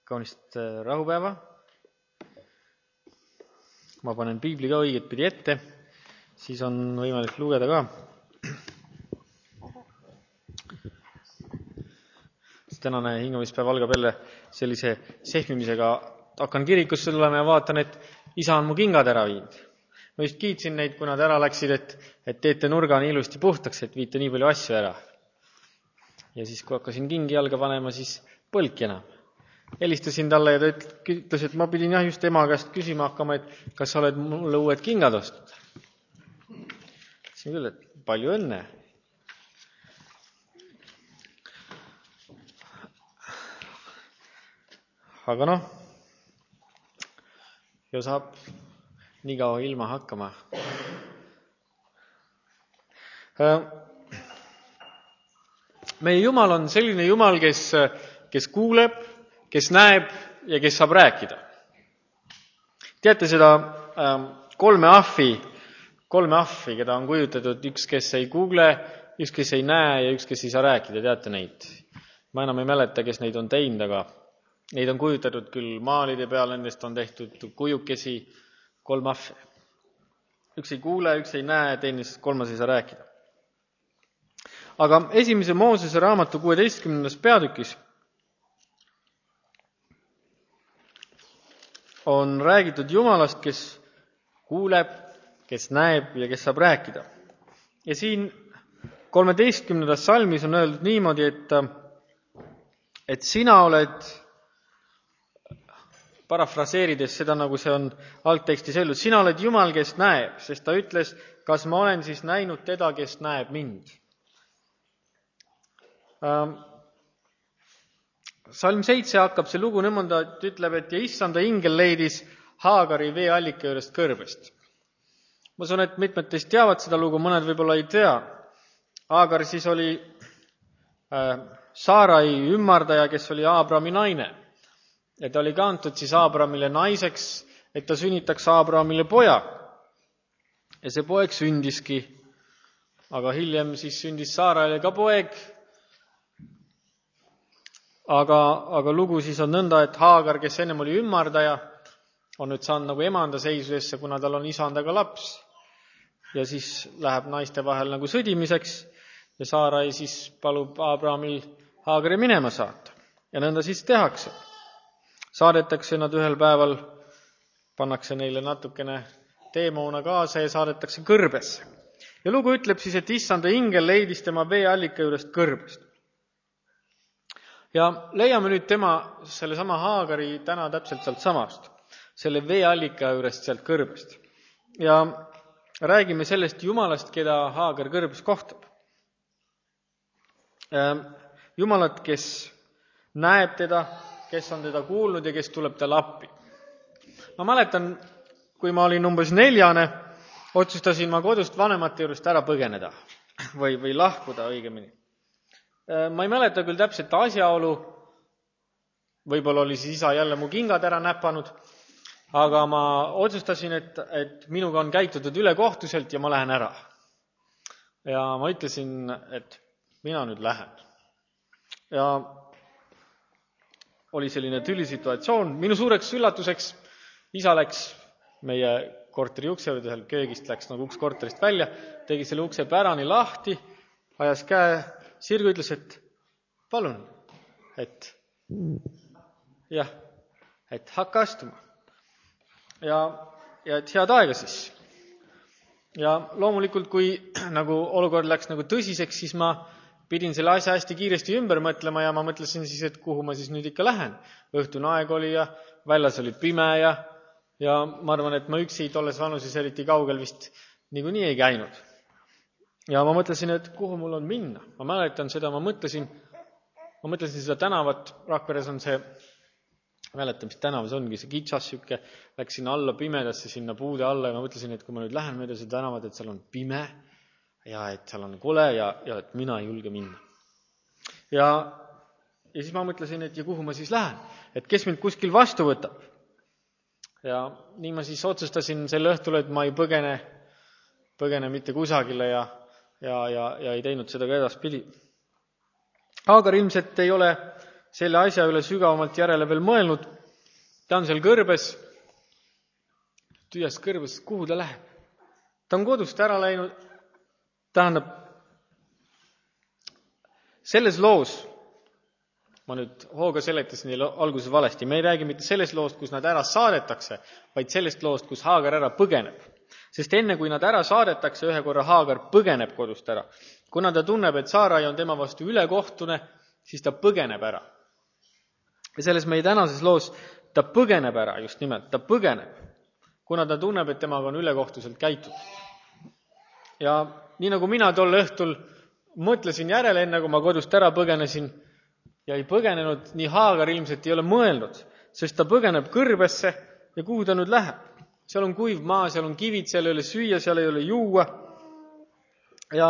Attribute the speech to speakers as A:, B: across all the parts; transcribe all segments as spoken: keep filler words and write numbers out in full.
A: Kaunist rahupäeva. Ma panen piibli ka õiget pidi ette, siis on võimalik lugeda ka. Tänane hingamispäev algab jälle sellise sehmimisega. Hakkan kirikusse tulema ja vaatan, et isa on mu kingad ära viinud. Ma just kiitsin neid, kui nad ära läksid, et, et teete nurga nii ilusti puhtaks, et viite nii palju asju ära. Ja siis, kui hakkasin kingi jalga panema, siis põlki enam. Helistasin talle ja ta ütles, et ma pidin jah just ema käest küsima hakkama, et kas sa oled mulle uued kingad ostnud. Ütlesin küll, et palju õnne. Aga noh, jo saab nii kaua ilma hakkama. Meie Jumal on selline Jumal, kes, kes kuuleb, kes näeb ja kes saab rääkida. Teate seda kolme ahvi, kolme ahvi, keda on kujutatud üks, kes ei kuule, üks, kes ei näe ja üks, kes ei saa rääkida. Teate neid? Ma enam ei mäleta, kes neid on teinud, aga neid on kujutatud küll maalide peal, nendest on tehtud kujukesi, kolm ahvi. Üks ei kuule, üks ei näe, teine kolmas ei saa rääkida. Aga esimese Moosese raamatu kuueteistkümnendas peatükis on räägitud Jumalast, kes kuuleb, kes näeb ja kes saab rääkida. Ja siin kolmeteistkümnendas salmis on öeldud niimoodi, et, et sina oled, parafraseerides seda, nagu see on algtekstis öeldud, sina oled Jumal, kes näeb, sest ta ütles, kas ma olen siis näinud teda, kes näeb mind. Salm seitse hakkab see lugu nõmanda, et ütleb, et ja issanda ingel leidis Haagari veeallika juurest kõrbest. Ma usun, et mitmed teist teavad seda lugu, mõned võib-olla ei tea. Haagar siis oli äh, Saarai ümmardaja, kes oli Aabrami naine. Ja ta oli ka antud siis Aabramile naiseks, et ta sünnitaks Aabramile poja. Ja see poeg sündiski. Aga hiljem siis sündis Saaraile ka poeg. Aga, aga lugu siis on nõnda, et Haagar, kes ennem oli ümmardaja, on nüüd saanud nagu emanda seisudesse, kuna tal on isandaga laps. Ja siis läheb naiste vahel nagu sõdimiseks ja Saarai siis palub Aabramil Haagari minema saata. Ja nõnda siis tehakse. Saadetakse nad ühel päeval, pannakse neile natukene teemoona kaasa ja saadetakse kõrbesse. Ja lugu ütleb siis, et issanda ingel leidis tema veeallika juurest kõrbest. Ja leiame nüüd tema, selle sama Haagari täna täpselt sealt samast, selle veeallika juurest sealt kõrbest. Ja räägime sellest Jumalast, keda Haagar kõrbes kohtab. Jumalat, kes näeb teda, kes on teda kuulnud ja kes tuleb talle appi. Ma mäletan, kui ma olin umbes neljane, otsustasin ma kodust vanemate juurest ära põgeneda või, või lahkuda õigemini. Ma ei mäleta küll täpselt asjaolu, võib-olla oli siis isa jälle mu kingad ära näpanud, aga ma otsustasin, et, et minuga on käitutud ülekohtuselt ja ma lähen ära. Ja ma ütlesin, et mina nüüd lähen. Ja oli selline tüli situatsioon. Minu suureks üllatuseks isa läks meie korteri ukse juurde, seal köögist läks nagu uks korterist välja, tegi selle ukse pärani lahti, ajas käe sirgu, ütles, et palun, et jah, et hakka astuma. Ja, ja et head aega siis. Ja loomulikult, kui nagu olukord läks nagu tõsiseks, siis ma pidin selle asja hästi kiiresti ümber mõtlema ja ma mõtlesin siis, et kuhu ma siis nüüd ikka lähen. Õhtune aeg oli ja väljas oli pime ja, ja ma arvan, et ma üksi tolles vanuses eriti kaugel vist niikuinii ei käinud. Ja ma mõtlesin, et kuhu mul on minna. Ma mäletan seda, ma mõtlesin, ma mõtlesin seda tänavat, Rakveres on see, mäletan, mis tänavas ongi, see kitsas süke, läks sinna alla pimedasse, sinna puude alla ja ma mõtlesin, et kui ma nüüd lähen mööda seda tänavat, et seal on pime ja et seal on kole ja, ja et mina ei julge minna. Ja, ja siis ma mõtlesin, et ja kuhu ma siis lähen, et kes mind kuskil vastu võtab. Ja nii ma siis otsustasin selle õhtul, et ma ei põgene, põgene mitte kusagile ja Ja, ja, ja ei teinud seda ka edaspidi. Haagar ilmselt ei ole selle asja üle sügavamalt järele veel mõelnud. Ta on seal kõrbes, tühjast kõrbes, kuhu ta läheb? Ta on kodust ära läinud, tähendab, selles loos, ma nüüd hooga seletasin neile alguses valesti, me ei räägi mitte sellest loost, kus nad ära saadetakse, vaid sellest loost, kus Haagar ära põgeneb. Sest enne, kui nad ära saadetakse, ühe korra Haagar põgeneb kodust ära. Kuna ta tunneb, et Saarai on tema vastu ülekohtune, siis ta põgeneb ära. Ja selles meie tänases loos ta põgeneb ära, just nimelt, ta põgeneb, kuna ta tunneb, et temaga on ülekohtuselt käitutud. Ja nii nagu mina tol õhtul mõtlesin järele, enne kui ma kodust ära põgenesin, ja ei põgenenud, nii Haagar ilmselt ei ole mõelnud, sest ta põgeneb kõrbesse ja kuhu ta nüüd läheb? Seal on kuiv maa, seal on kivid, seal ei ole süüa, seal ei ole juua. Ja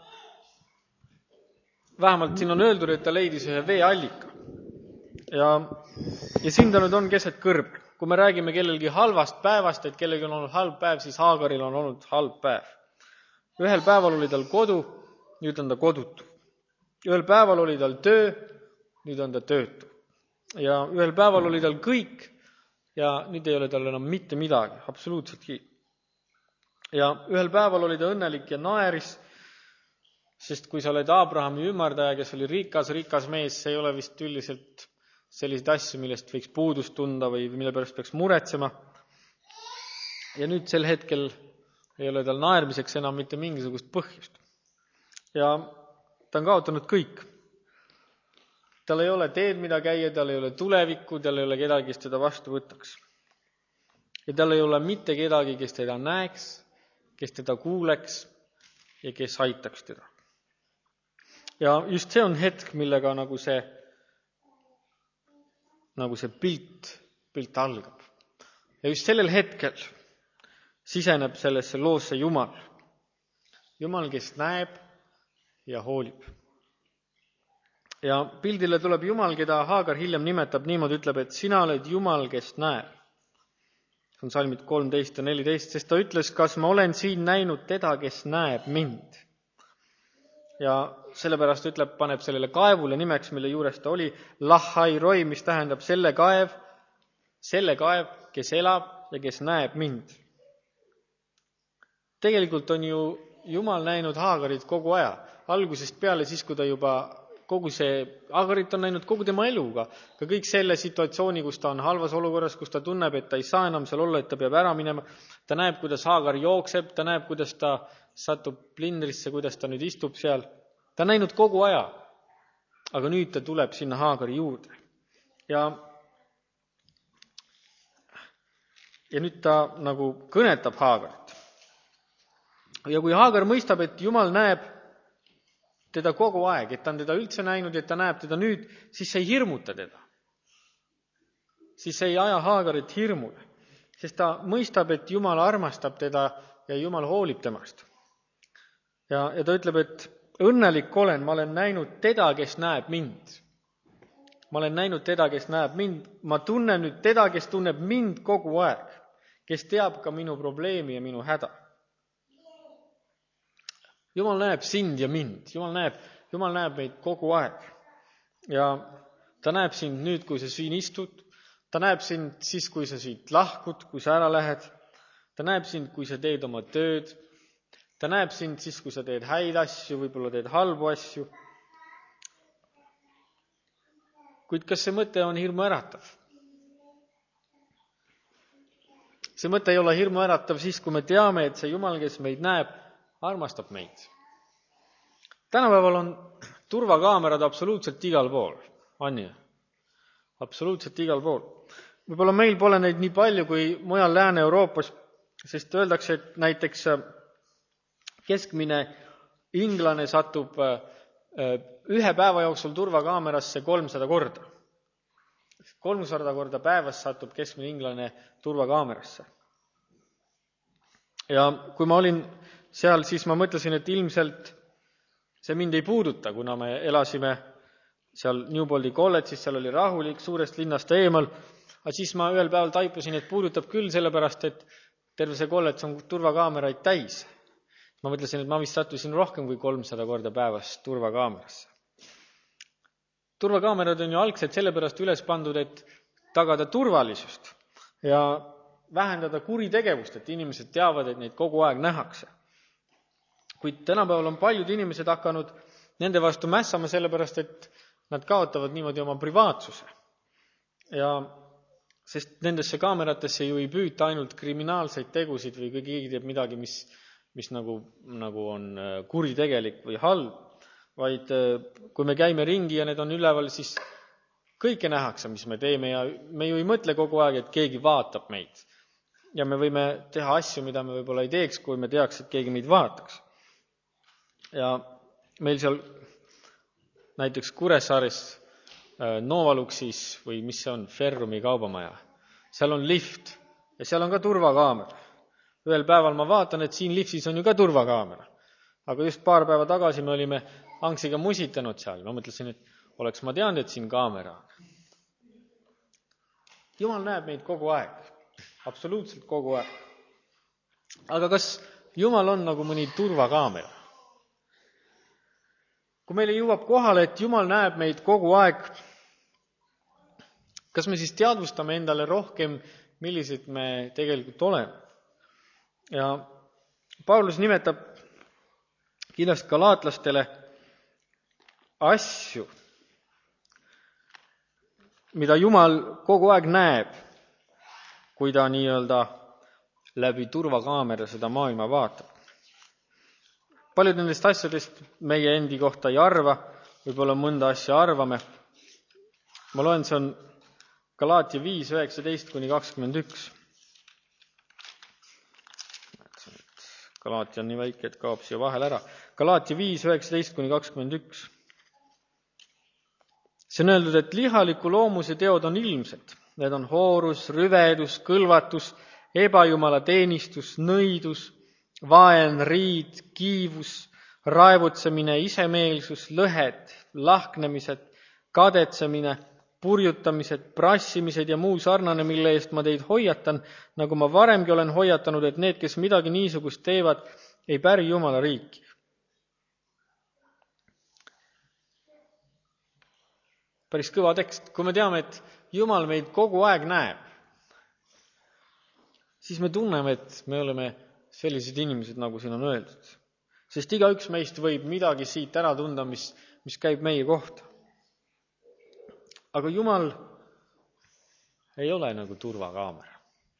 A: vähemalt siin on öeldud, et ta leidis ühe veeallika. Ja, ja siin ta nüüd on keset kõrb. Kui me räägime kellelgi halvast päevast, et kellelgi on olnud halb päev, siis Haagaril on olnud halb päev. Ühel päeval oli tal kodu, nüüd on ta kodutu. Ühel päeval oli tal töö, nüüd on ta töötu. Ja ühel päeval oli tal kõik ja nüüd ei ole tal enam mitte midagi, absoluutseltki. Ja ühel päeval oli ta õnnelik ja naeris, sest kui sa oled Abrahami ümardaja, kes oli rikas, rikas mees, see ei ole vist üldiselt selliseid asju, millest võiks puudust tunda või mille pärast peaks muretsema. Ja nüüd sel hetkel ei ole tal naermiseks enam mitte mingisugust põhjust. Ja ta on kaotanud kõik. Tal ei ole teed, mida käia, tal ei ole tulevikku, tal ei ole kedagi, kes teda vastu võtaks. Ja tal ei ole mitte kedagi, kes teda näeks, kes teda kuuleks ja kes aitaks teda. Ja just see on hetk, millega nagu see, nagu see pilt, pilt algab. Ja just sellel hetkel siseneb sellesse loosse Jumal. Jumal, kes näeb ja hoolib. Ja pildile tuleb Jumal, keda Haagar hiljem nimetab niimoodi, ütleb, et sina oled Jumal, kes näeb. See on salmid kolmteist ja neliteist, sest ta ütles, kas ma olen siin näinud teda, kes näeb mind. Ja sellepärast ütleb, paneb sellele kaevule nimeks, mille juures ta oli, Lahairoi, mis tähendab selle kaev, selle kaev, kes elab ja kes näeb mind. Tegelikult on ju Jumal näinud Haagarit kogu aja, algusest peale siis, kui ta juba kogu see, Haagarit on näinud kogu tema eluga, ka kõik selle situatsiooni, kus ta on halvas olukorras, kus ta tunneb, et ta ei saa enam seal olla, et ta peab ära minema. Ta näeb, kuidas Haagar jookseb, ta näeb, kuidas ta satub plindrisse, kuidas ta nüüd istub seal. Ta on näinud kogu aja, aga nüüd ta tuleb sinna Haagari juurde. Ja, ja nüüd ta nagu kõnetab Haagarit. Ja kui Haagar mõistab, et Jumal näeb teda kogu aeg, et ta on teda üldse näinud, et ta näeb teda nüüd, siis see ei hirmuta teda. Siis see ei aja Haagarit hirmule, sest ta mõistab, et Jumal armastab teda ja Jumal hoolib temast. Ja, ja ta ütleb, et õnnelik olen, ma olen näinud teda, kes näeb mind. Ma olen näinud teda, kes näeb mind. Ma tunnen nüüd teda, kes tunneb mind kogu aeg, kes teab ka minu probleemi ja minu häda. Jumal näeb sind ja mind. Jumal näeb, Jumal näeb meid kogu aeg. Ja ta näeb sind nüüd, kui sa siin istud. Ta näeb sind siis, kui sa siit lahkud, kui sa ära lähed. Ta näeb sind, kui sa teed oma tööd. Ta näeb sind siis, kui sa teed häid asju, võib-olla teed halbu asju. Kuid kas see mõte on hirmu äratav? See mõte ei ole hirmu äratav siis, kui me teame, et see Jumal, kes meid näeb, armastab meid. Tänapäeval on turvakaamerad absoluutselt igal pool. On ju? Absoluutselt igal pool. Võib-olla meil pole neid nii palju kui mujal Lääne-Euroopas, sest öeldakse, et näiteks keskmine inglane satub ühe päeva jooksul turvakaamerasse kolmsada korda. kolmsada korda päevas satub keskmine inglane turvakaamerasse. Ja kui ma olin seal, siis ma mõtlesin, et ilmselt see mind ei puuduta, kuna me elasime seal Newboldi kolledžis, seal oli rahulik, suurest linnast eemal, aga siis ma ühel päeval taipusin, et puudutab küll, sellepärast, et terve see kolledž on turvakaameraid täis. Ma mõtlesin, et ma vist sattusin rohkem kui kolmsada korda päevas turvakaamerasse. turvakaamerad on ju algselt sellepärast üles pandud, et tagada turvalisust ja vähendada kuritegevust, et inimesed teavad, et neid kogu aeg nähakse. Kuid tänapäeval on paljud inimesed hakanud nende vastu mässama sellepärast, et nad kaotavad niimoodi oma privaatsuse. Ja sest nendesse kaameratesse ju ei püüta ainult kriminaalseid tegusid või kui keegi teeb midagi, mis, mis nagu, nagu on kuritegelik või halb, vaid kui me käime ringi ja need on üleval, siis kõike nähakse, mis me teeme ja me ju ei mõtle kogu aeg, et keegi vaatab meid. Ja me võime teha asju, mida me võib-olla ei teeks, kui me teaks, et keegi meid vaataks. Ja meil seal näiteks Kuressaares Novaluxis või mis see on, Ferrumi kaubamaja. Seal on lift ja seal on ka turvakaamera. Ühel päeval ma vaatan, et siin liftis on ju ka turvakaamera. Aga just paar päeva tagasi me olime Anksiga musitanud seal. Ma mõtlesin, et oleks ma teadnud, et siin kaamera on. Jumal näeb meid kogu aeg. Absoluutselt kogu aeg. Aga kas Jumal on nagu mõni turvakaamera? Kui meile jõuab kohale, et Jumal näeb meid kogu aeg, kas me siis teadvustame endale rohkem, millised me tegelikult oleme? Ja Paulus nimetab kirjas galaatlastele asju, mida Jumal kogu aeg näeb, kui ta nii-öelda läbi turvakaamera seda maailma vaatab. Paljud nendest asjadest meie endi kohta ei arva, võib-olla mõnda asja arvame. Ma loen, see on Galaatia viis, üheksateist kuni kakskümmend üks. Galaatia on nii väike, et kaob siia vahel ära. Galaatia viis, üheksateist kuni kakskümmend üks. See on öeldud, et lihaliku loomuse teod on ilmsed. Need on hoorus, rüvedus, kõlvatus, ebajumala teenistus, nõidus, vaen, riid, kiivus, raevutsemine, isemeelsus, lõhed, lahknemised, kadetsemine, purjutamised, prassimised ja muu sarnane, mille eest ma teid hoiatan, nagu ma varemgi olen hoiatanud, et need, kes midagi niisugust teevad, ei päri Jumala riiki. Päris kõva tekst. Kui me teame, et Jumal meid kogu aeg näeb, siis me tunneme, et me oleme sellised inimesed, nagu siin on öeldud. Sest igaüks meist võib midagi siit ära tunda, mis, mis käib meie kohta. Aga Jumal ei ole nagu turvakaamera.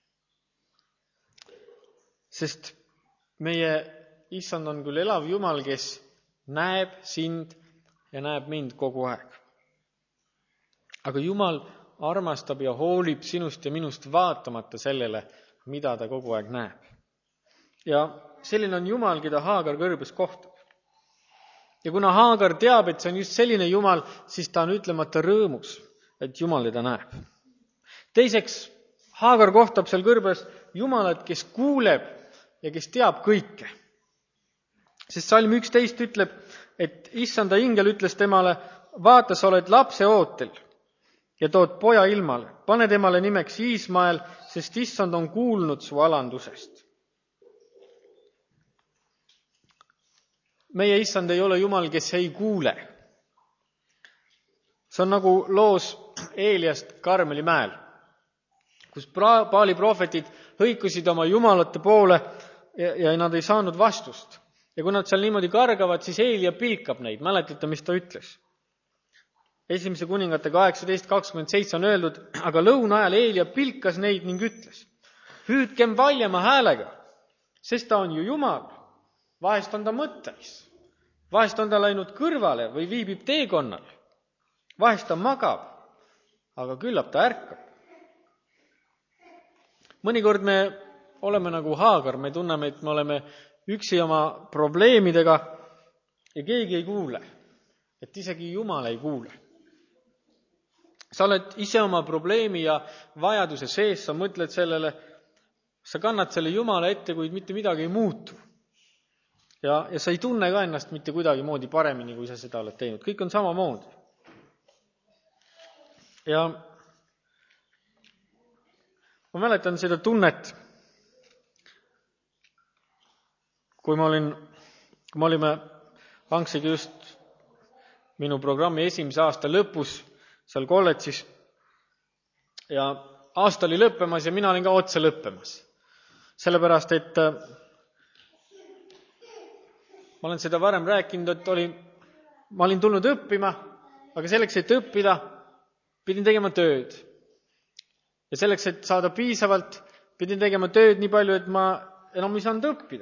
A: Sest meie issand on küll elav Jumal, kes näeb sind ja näeb mind kogu aeg. Aga Jumal armastab ja hoolib sinust ja minust vaatamata sellele, mida ta kogu aeg näeb. Ja selline on Jumal, keda Haagar kõrbes kohtab. Ja kuna Haagar teab, et see on just selline Jumal, siis ta on ütlemata rõõmus, et Jumal teda näeb. Teiseks, Haagar kohtab seal kõrbes Jumalat, kes kuuleb ja kes teab kõike. Sest salm üksteist ütleb, et issanda ingel ütles temale, vaata, sa oled lapse ootel ja tood poja ilmale. Pane temale nimeks Iismael, sest issand on kuulnud su alandusest. Meie issand ei ole Jumal, kes ei kuule. See on nagu loos Eeliast Karmeli mäel, kus Baali prohvetid hõikusid oma jumalate poole ja, ja nad ei saanud vastust. Ja kui nad seal niimoodi kargavad, siis Eelia pilkab neid. Mäletate, mis ta ütles? Esimese kuningate kaheksateist kakskümmend seitse on öeldud, aga lõuna ajal Eelia pilkas neid ning ütles, hüüdkem valjema häälega, sest ta on ju Jumal. Vahest on ta mõtteis. Vahest on ta läinud kõrvale või viibib teekonnal. Vahest ta magab, aga küllap ta ärkab. Mõnikord me oleme nagu Haagar, me tunneme, et me oleme üksi oma probleemidega ja keegi ei kuule. Et isegi Jumal ei kuule. Sa oled ise oma probleemi ja vajaduse sees, sa mõtled sellele, sa kannad selle Jumala ette, kuid mitte midagi ei muutu. Ja, ja sa ei tunne ka ennast mitte kuidagi moodi paremini, kui sa seda oled teinud. Kõik on sama moodi. Ja ma mäletan seda tunnet, kui ma olin, kui me olime Anksiga just minu programmi esimese aasta lõpus seal kolledžis ja aasta oli lõppemas ja mina olin ka otse lõppemas. Sellepärast, et ma olen seda varem rääkinud, et oli, ma olin tulnud õppima, aga selleks, et õppida, pidin tegema tööd. Ja selleks, et saada piisavalt, pidin tegema tööd nii palju, et ma enam ei saanud õppida.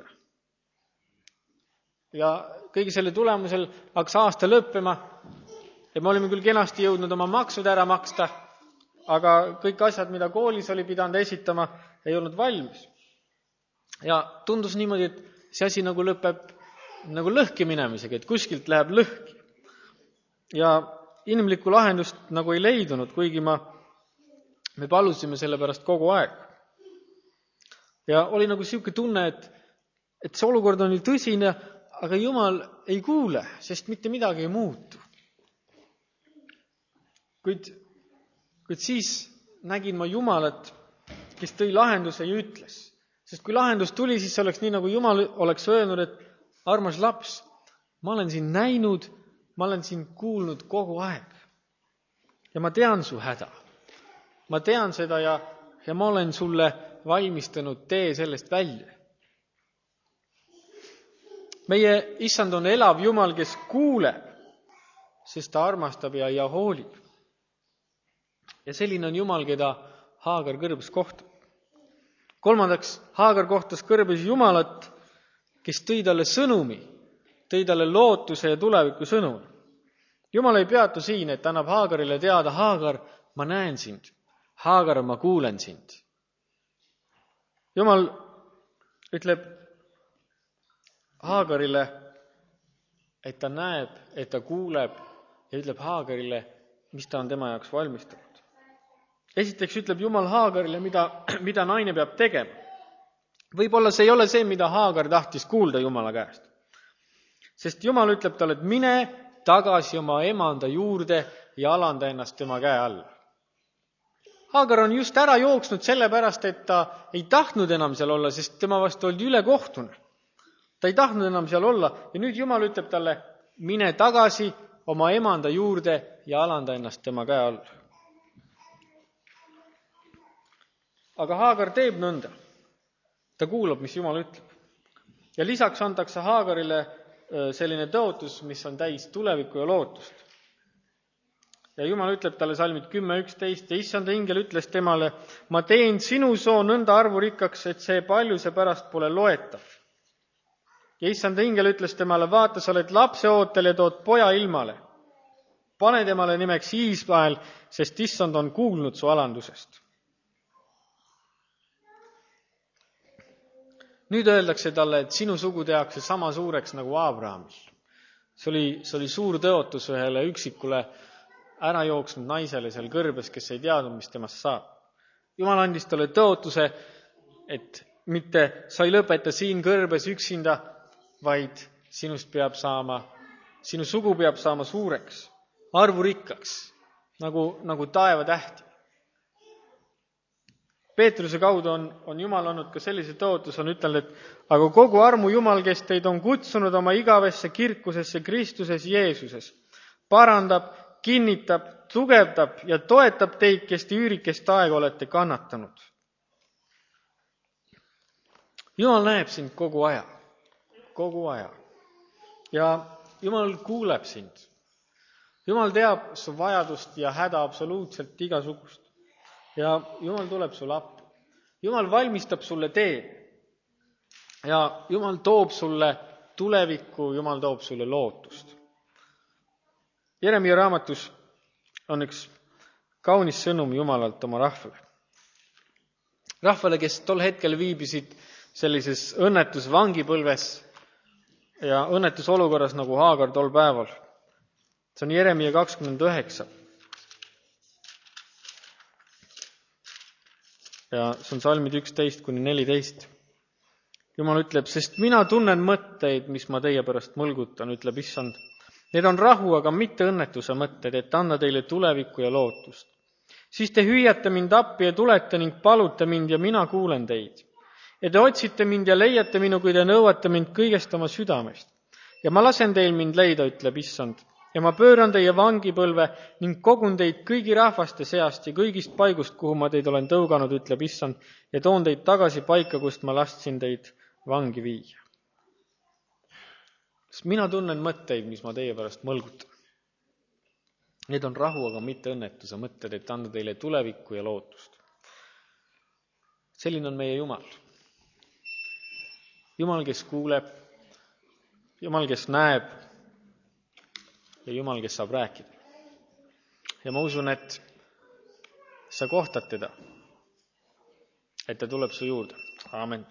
A: Ja kõigi selle tulemusel hakkas aasta lõppema ja me olime küll kenasti jõudnud oma maksud ära maksta, aga kõik asjad, mida koolis oli pidanud esitama, ei olnud valmis. Ja tundus niimoodi, et see asi nagu lõpeb nagu lõhki minemisega, et kuskilt läheb lõhki. Ja inimlikku lahendust nagu ei leidunud, kuigi ma, me palusime selle pärast kogu aeg. Ja oli nagu siuke tunne, et, et see olukord on nii tõsine, aga Jumal ei kuule, sest mitte midagi ei muutu. Kuid, kuid siis nägin ma Jumalat, kes tõi lahenduse ja ütles. Sest kui lahendus tuli, siis see oleks nii, nagu Jumal oleks öelnud, et armas laps, ma olen siin näinud, ma olen siin kuulnud kogu aeg. Ja ma tean su häda. Ma tean seda ja, ja ma olen sulle valmistanud tee sellest välja. Meie issand on elav Jumal, kes kuuleb, sest ta armastab ja, ja hoolib. Ja selline on Jumal, keda Haagar kõrbes kohtab. Kolmandaks, Haagar kohtas kõrbes Jumalat, kes tõi talle sõnumi, tõi talle lootuse ja tuleviku sõnumi. Jumal ei peatu siin, et annab Haagarile teada, Haagar, ma näen sind. Haagar, ma kuulen sind. Jumal ütleb Haagarile, et ta näeb, et ta kuuleb ja ütleb Haagarile, mis ta on tema jaoks valmistanud. Esiteks ütleb Jumal Haagarile, mida, mida naine peab tegema. Võib-olla see ei ole see, mida Haagar tahtis kuulda Jumala käest. Sest Jumal ütleb talle, et mine tagasi oma emanda juurde ja alanda ennast tema käe all. Haagar on just ära jooksnud sellepärast, et ta ei tahtnud enam seal olla, sest tema vastu oldi ülekohtune. Ta ei tahtnud enam seal olla ja nüüd Jumal ütleb talle, mine tagasi oma emanda juurde ja alanda ennast tema käe all. Aga Haagar teeb nõnda. Ta kuulab, mis Jumal ütleb. Ja lisaks antakse Haagarile selline tõotus, mis on täis tulevikku ja lootust. Ja Jumal ütleb talle salmid kümme üksteist ja issanda ingel ütles temale, ma teen sinu soo nõnda arvurikkaks, et see paljuse pärast pole loetav. Ja issanda ingel ütles temale, vaata, sa oled lapse ootel ja tood poja ilmale. Pane temale nimeks Iisrael, sest issand on kuulnud su alandusest. Nüüd öeldakse talle, et sinu sugu tehakse sama suureks nagu Abrahamil. See oli, see oli suur tõotus ühele üksikule ära jooksnud naisele seal kõrbes, kes ei teadnud, mis temast saab. Jumal andis talle tõotuse, et mitte sa ei lõpeta siin kõrbes üksinda, vaid sinust peab saama, sinu sugu peab saama suureks, arvurikkaks, nagu, nagu taeva tähti. Peetruse kaudu on, on Jumal olnud ka sellise tõotus, on ütelnud, et aga kogu armu Jumal, kes teid on kutsunud oma igavesse kirkusesse Kristuses Jeesuses, parandab, kinnitab, tugevdab ja toetab teid, kes te üürikest aega olete kannatanud. Jumal näeb sind kogu aja, kogu aja. Ja Jumal kuuleb sind. Jumal teab su vajadust ja häda absoluutselt igasugust. Ja Jumal tuleb sulle appi. Jumal valmistab sulle tee. Ja Jumal toob sulle tulevikku, Jumal toob sulle lootust. Jeremia raamatus on üks kaunis sõnum Jumalalt oma rahvale. Rahvale, kes tol hetkel viibisid sellises õnnetus vangipõlves ja õnnetus olukorras nagu Haagar tol päeval. See on Jeremia kakskümmend üheksa. Ja see on salmid üksteist kuni neliteist. Jumal ütleb, sest mina tunnen mõtteid, mis ma teie pärast mõlgutan, ütleb issand. Need on rahu, aga mitte õnnetuse mõtted, et anda teile tulevikku ja lootust. Siis te hüüate mind appi ja tulete ning palute mind ja mina kuulen teid. Ja te otsite mind ja leiate minu, kui te nõuate mind kõigest oma südamest. Ja ma lasen teil mind leida, ütleb issand, ja ma pööran teie vangipõlve ning kogun teid kõigi rahvaste seast ja kõigist paigust, kuhu ma teid olen tõuganud, ütleb Issand, ja toon teid tagasi paika, kust ma lasksin teid vangi viia. Sest mina tunnen mõtteid, mis ma teie pärast mõlgutan. Need on rahu, aga mitte õnnetuse mõtted, et anda teile tulevikku ja lootust. Selline on meie Jumal. Jumal, kes kuuleb, Jumal, kes näeb ja Jumal, kes saab rääkida. Ja ma usun, et sa kohtad teda, et ta tuleb su juurde. Aamen.